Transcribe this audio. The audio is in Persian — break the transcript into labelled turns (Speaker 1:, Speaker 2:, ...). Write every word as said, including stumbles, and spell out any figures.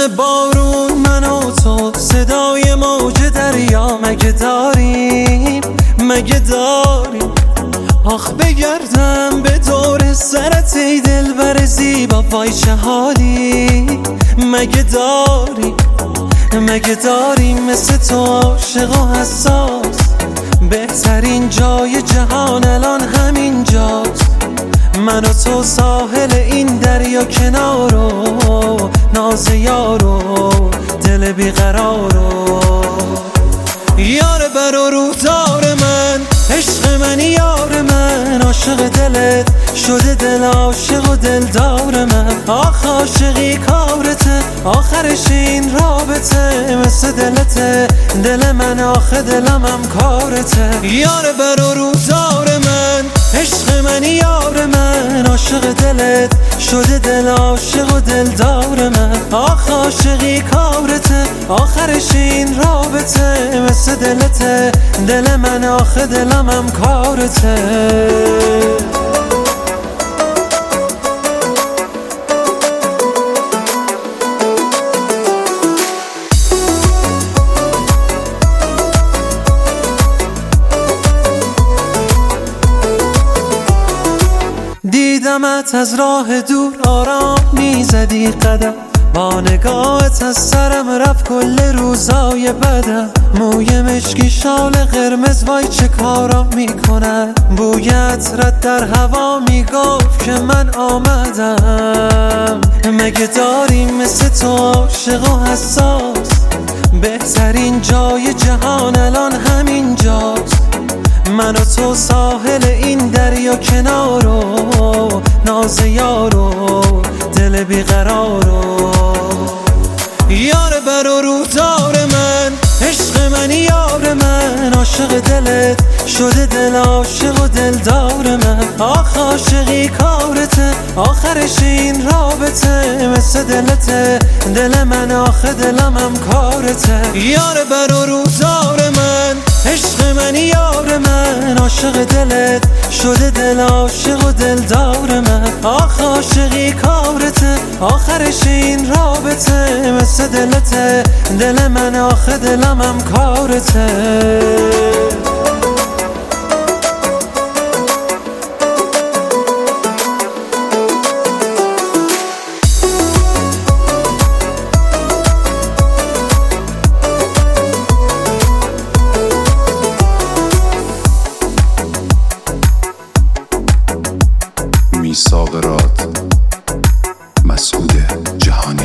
Speaker 1: نسیم بارون من و تو، صدای موج دریا مگه داریم مگه داریم؟ آخ بگردم به دور سرت ای دلبر زیبا، وای چه حالی مگه داریم مگه داریم مثل تو عاشق و حساس؟ بهترین جای جهان الان همین جاست، من و تو ساحل این دریا کنارو، ناز یارو دل بیقرارو. یار بر و روزار من، عشق منی یار من، عاشق دلت شده دل عاشق و دلدار من. آخ عاشقی کارته، آخرش این رابطه مثل دلته دل من، آخه دلم هم کارته. یار بر و روزار من، عشق منی یار من، عاشق دلت شده دل عاشق و دلدار من. آخ عاشقی کارته، آخرش این رابطه مثل دلته دل من، آخه دلم هم کارته. دیدمت از راه دور آرام میزدی قدم، با نگاهت از سرم رفت کل روزای بدم. موی مشکی شال قرمز وای چه کارا میکنن، بوی عطرت در هوا میگفت که من آمدم. مگه داریم مثل تو عاشق و حساس؟ بهترین جای جهان الان همین جاست، من و تو ساحل این دریا کنارو، ناز یارو دل بیقرارو. یار بر و روزار من، عشق منی یار من، عاشق دلت شده دل عاشق و دلدار من. آخ عاشقی کارته، آخرش این رابطه مثل دلته دل من، آخه دلم هم کارته. یار بر و روزار من، عشق منی یار من، عاشق دلت شده دل عاشق و دلدار من. آخ عاشقی کارته، آخرش این رابطه مثل دلته دل من، آخه دلم هم کارته.
Speaker 2: میثاق راد، مسعود جهانی.